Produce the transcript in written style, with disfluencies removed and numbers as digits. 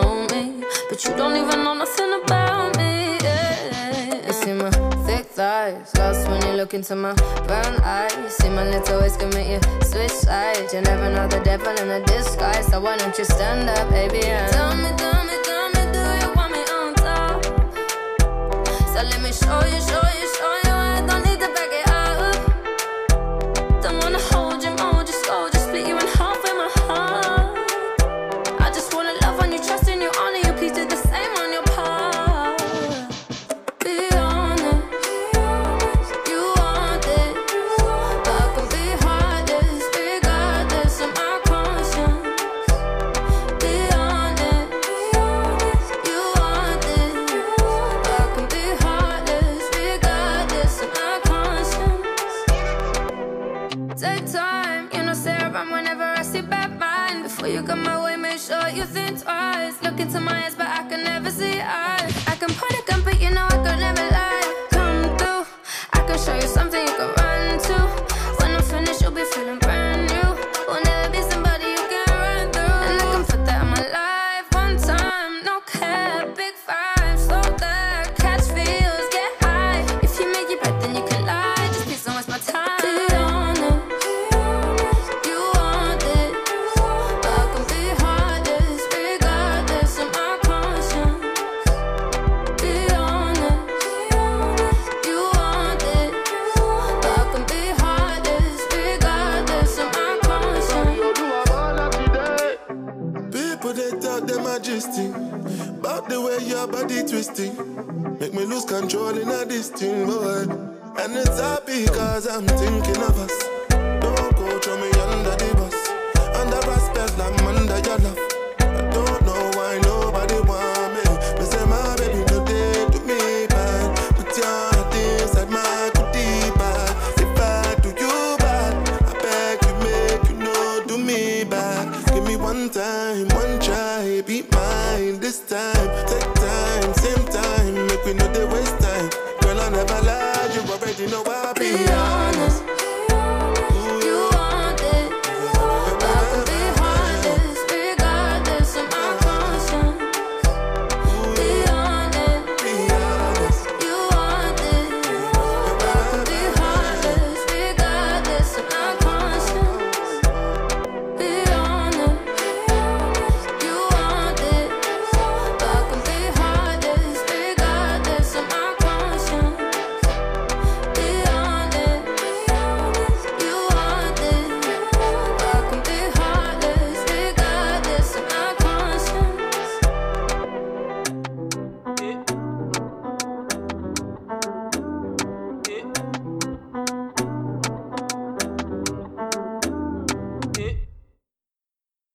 know me, but you don't even know nothing about me. Yeah. You see my thick thighs, lost when you look into my brown eyes. You see my little ways can make you switch sides. You never know the devil in a disguise, so why don't you stand up, baby? And tell me, do you want me on top? So let me show you. I don't need to back it up. Don't wanna hold you, mold you slow, just split you in half with my heart. I just wanna love on you, trust in you, honor you, please do the same on your part. Be honest, you want it. I can be heartless, regardless of my conscience. Be honest, you want it. I can be heartless, regardless of my conscience. Take time, you know, stay around whenever I see bad mind. Before you come my way, make sure you think twice. Look into my eyes, but I can never see eyes. I can point a gun, but you know I could never lie. Come through, I can show you something you can run to. When I'm finished, you'll be feeling brand new. Will never be somebody you can run through. And I can put that in my life one time, no cap, big five, slow that, catch feels, get high. If you make it right, then you can lie. Just please don't waste my time. Be honest, you want it. I can be heartless, regardless of my conscience. Be honest, you want it. I can be heartless, regardless of my conscience. People they talk them majesty about the way your body twisting. Make me lose control in a this thing, boy. And it's happy cause I'm thinking of us. Don't go throw me under the bus. Under respect, I'm under your love. I don't know why nobody want me. But say my baby, no they do me bad. Put your heart inside my goodie bag. If I do you bad, I beg you make you know do me bad. Give me one time, one try, be mine this time. Take time, same time, make we know they waste